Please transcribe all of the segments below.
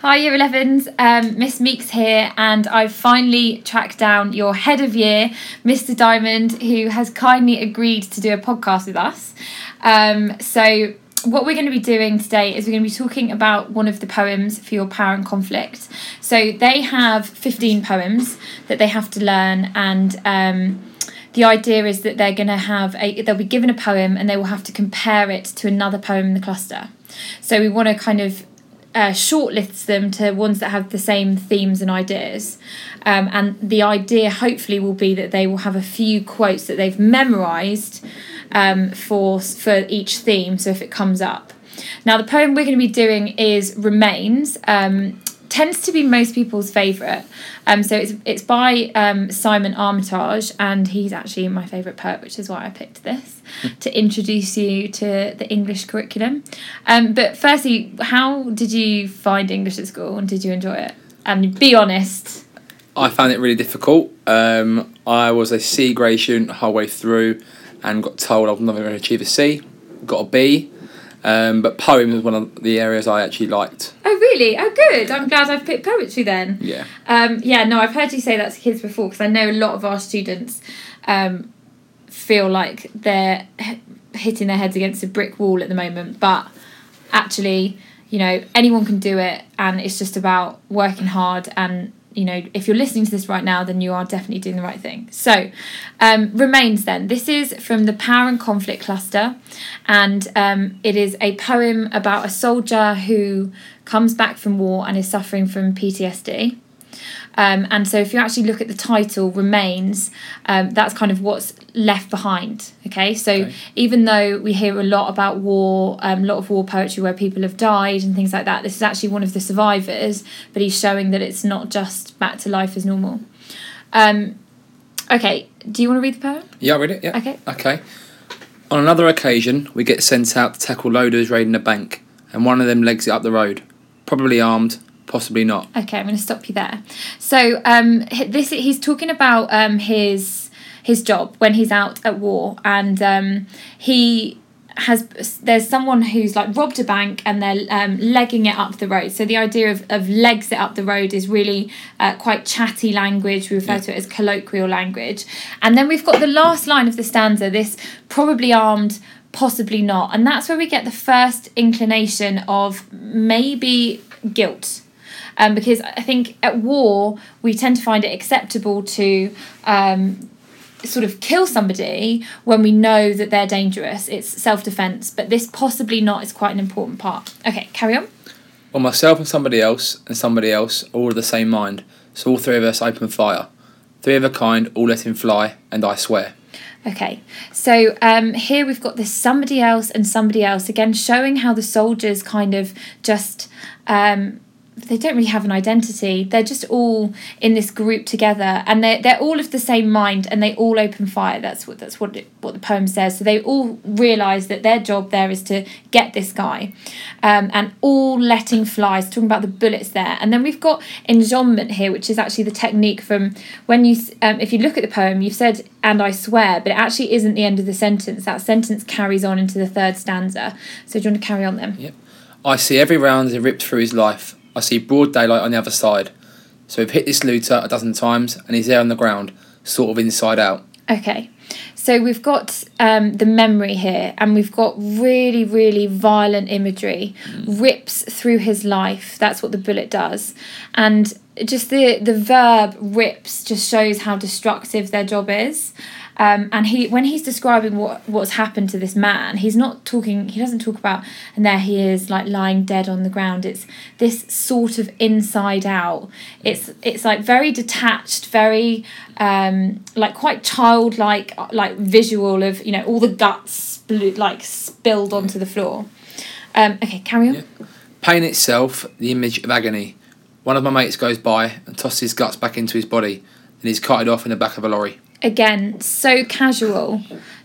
Hi Year 11s, Miss Meeks here, and I've finally tracked down your head of year, Mr. Diamond, who has kindly agreed to do a podcast with us. So what we're going to be doing today is we're going to be talking about one of the poems for your Power and Conflict. So they have 15 poems that they have to learn, and the idea is that they're going to they'll be given a poem and they will have to compare it to another poem in the cluster. So we want to kind of shortlist them to ones that have the same themes and ideas, and the idea hopefully will be that they will have a few quotes that they've memorised for each theme, so if it comes up. Now the poem we're going to be doing is Remains. Tends to be most people's favourite, so it's by Simon Armitage, and he's actually my favourite poet, which is why I picked this to introduce you to the English curriculum. But firstly, how did you find English at school, and did you enjoy it? And be honest. I found it really difficult. I was a C grade student the whole way through and got told I was never going to achieve a C, got a B. But poems was one of the areas I actually liked. Oh, really? Oh, good. I'm glad I've picked poetry then. Yeah. No, I've heard you say that to kids before, because I know a lot of our students feel like they're hitting their heads against a brick wall at the moment. But actually, anyone can do it, and it's just about working hard. And, if you're listening to this right now, then you are definitely doing the right thing. So, Remains then. This is from the Power and Conflict cluster, and it is a poem about a soldier who comes back from war and is suffering from PTSD. And so if you actually look at the title, Remains, that's kind of what's left behind, okay? So even though we hear a lot about war, a lot of war poetry where people have died and things like that, this is actually one of the survivors, but he's showing that it's not just back to life as normal. Okay, do you want to read the poem? Yeah, I'll read it, yeah. Okay. On another occasion, we get sent out to tackle loaders raiding a bank, and one of them legs it up the road, probably armed, possibly not. Okay, I'm going to stop you there. So he's talking about his job when he's out at war, and there's someone who's like robbed a bank and they're legging it up the road. So the idea of legs it up the road is really quite chatty language. We refer to it as colloquial language. And then we've got the last line of the stanza, this probably armed, possibly not. And that's where we get the first inclination of maybe guilt. Because I think at war, we tend to find it acceptable to sort of kill somebody when we know that they're dangerous. It's self-defence, but this possibly not is quite an important part. Okay, carry on. Well, myself and somebody else all of the same mind, so all three of us open fire. Three of a kind, all let him fly, and I swear. Okay, so here we've got this somebody else and somebody else, again showing how the soldiers kind of just... they don't really have an identity. They're just all in this group together, and they're all of the same mind, and they all open fire. That's what the poem says. So they all realise that their job there is to get this guy, and all letting fly. So talking about the bullets there, and then we've got enjambment here, which is actually the technique from when you if you look at the poem, you've said "and I swear," but it actually isn't the end of the sentence. That sentence carries on into the third stanza. So do you want to carry on then? Yep. I see every round as it ripped through his life. I see broad daylight on the other side. So we've hit this looter a dozen times, and he's there on the ground, sort of inside out. Okay, so we've got the memory here, and we've got really, really violent imagery. Rips through his life. That's what the bullet does. And just the verb rips just shows how destructive their job is. And when he's describing what's happened to this man, he doesn't talk about, and there he is like lying dead on the ground. It's this sort of inside out. It's like very detached, very like quite childlike, like visual of all the guts spilled onto the floor. Okay, carry on. Yeah. Pain itself, the image of agony. One of my mates goes by and tosses his guts back into his body, then he's carted off in the back of a lorry. Again, so casual,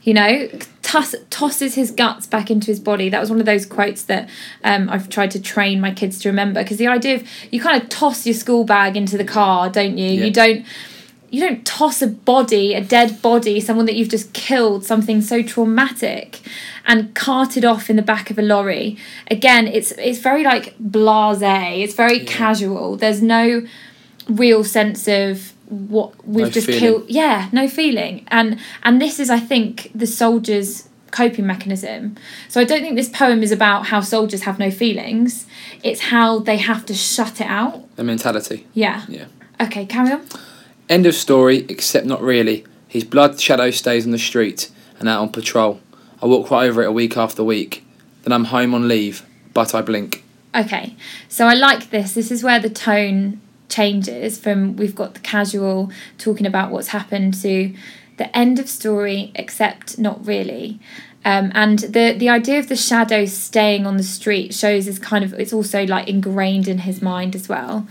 tosses his guts back into his body. That was one of those quotes that I've tried to train my kids to remember, because the idea of you kind of toss your school bag into the car, don't you? Yeah. You don't toss a dead body, someone that you've just killed, something so traumatic, and cart it off in the back of a lorry. Again, it's very like blasé. It's very casual. There's no real sense of what we've just killed. Yeah, no feeling. And this is, I think, the soldiers' coping mechanism. So I don't think this poem is about how soldiers have no feelings. It's how they have to shut it out. The mentality. Yeah. Okay, carry on. End of story, except not really. His blood shadow stays on the street and out on patrol. I walk right over it a week after week. Then I'm home on leave, but I blink. Okay, so I like this. This is where the tone changes from we've got the casual talking about what's happened to the end of story, except not really. And the idea of the shadow staying on the street shows is kind of, it's also like ingrained in his mind as well.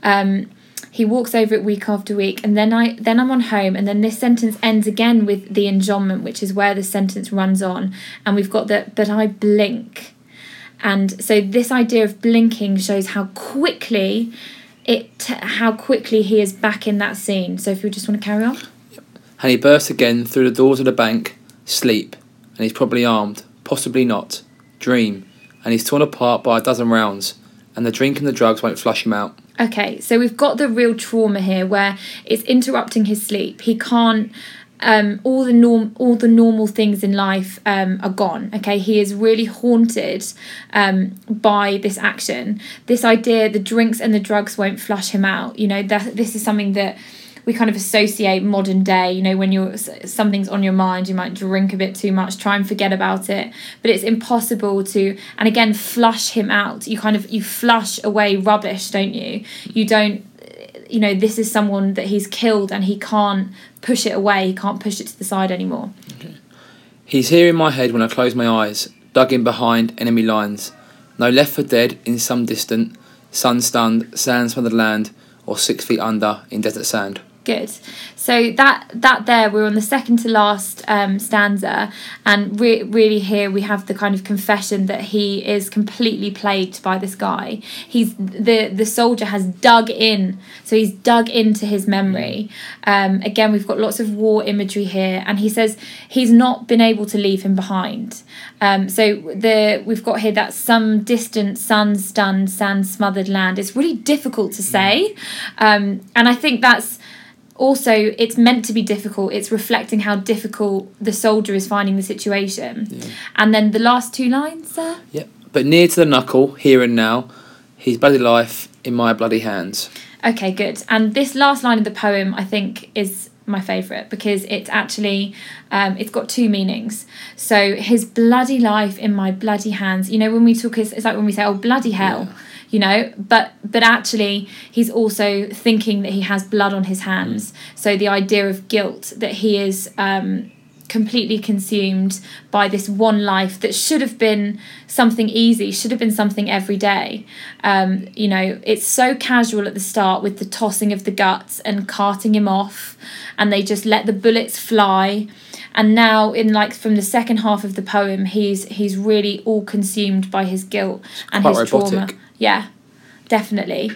He walks over it week after week, and then I'm on home, and then this sentence ends again with the enjambment, which is where the sentence runs on, and we've got but I blink. And so this idea of blinking shows how quickly he is back in that scene. So if you just want to carry on. Yep. And he bursts again through the doors of the bank, sleep, and he's probably armed, possibly not, dream, and he's torn apart by a dozen rounds, and the drink and the drugs won't flush him out. Okay, so we've got the real trauma here where it's interrupting his sleep. He can't, all the normal things in life are gone. Okay, he is really haunted by this action. This idea, the drinks and the drugs won't flush him out. This is something that we kind of associate modern day. When something's on your mind, you might drink a bit too much, try and forget about it, but it's impossible to, and again, flush him out. You flush away rubbish, don't you? You don't, this is someone that he's killed and he can't push it away, he can't push it to the side anymore. Okay. He's here in my head when I close my eyes, dug in behind enemy lines. No left for dead in some distant, sun-stunned, sand-smothered land, or 6 feet under in desert sand. Good. So that there, we're on the second to last stanza, and really here we have the kind of confession that he is completely plagued by this guy. He's the soldier has dug in, so he's dug into his memory. Again, we've got lots of war imagery here, and he says he's not been able to leave him behind. We've got here that some distant sun-stunned, sand-smothered land. It's really difficult to say, and I think that's also, it's meant to be difficult. It's reflecting how difficult the soldier is finding the situation. Yeah. And then the last two lines, sir? Yep. But near to the knuckle, here and now, his bloody life in my bloody hands. Okay, good. And this last line of the poem, I think, is my favourite because it's actually, it's got two meanings. So his bloody life in my bloody hands. When we talk, it's like when we say, oh, bloody hell. Yeah. But actually he's also thinking that he has blood on his hands. So the idea of guilt, that he is completely consumed by this one life that should have been something easy, should have been something every day. It's so casual at the start with the tossing of the guts and carting him off, and they just let the bullets fly. And now from the second half of the poem, he's really all consumed by his guilt and his robotic trauma. Yeah, definitely.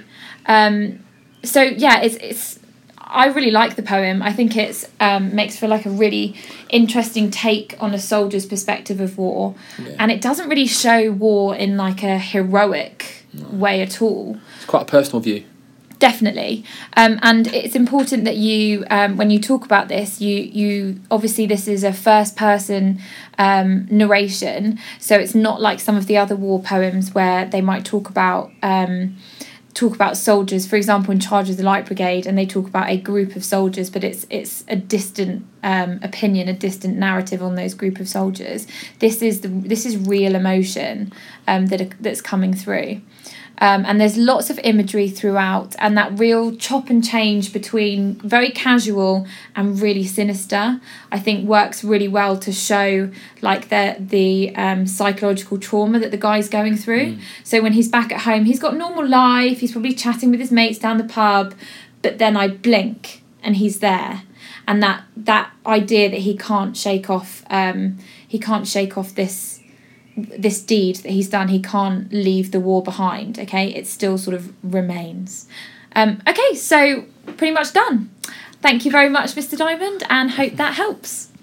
It's I really like the poem. I think it's makes for like a really interesting take on a soldier's perspective of war, and it doesn't really show war in like a heroic way at all. It's quite a personal view. Definitely, and it's important that you, when you talk about this, you obviously this is a first person narration, so it's not like some of the other war poems where they might talk about soldiers, for example, in Charge of the Light Brigade, and they talk about a group of soldiers, but it's a distant opinion, a distant narrative on those group of soldiers. This is real emotion that's coming through. And there's lots of imagery throughout, and that real chop and change between very casual and really sinister, I think works really well to show like the psychological trauma that the guy's going through. So when he's back at home, he's got normal life, he's probably chatting with his mates down the pub, but then I blink and he's there. And that idea that he can't shake off this deed that he's done, he can't leave the war behind. Okay, it still sort of remains. Okay, so pretty much done. Thank you very much, Mr. Diamond, and hope that helps.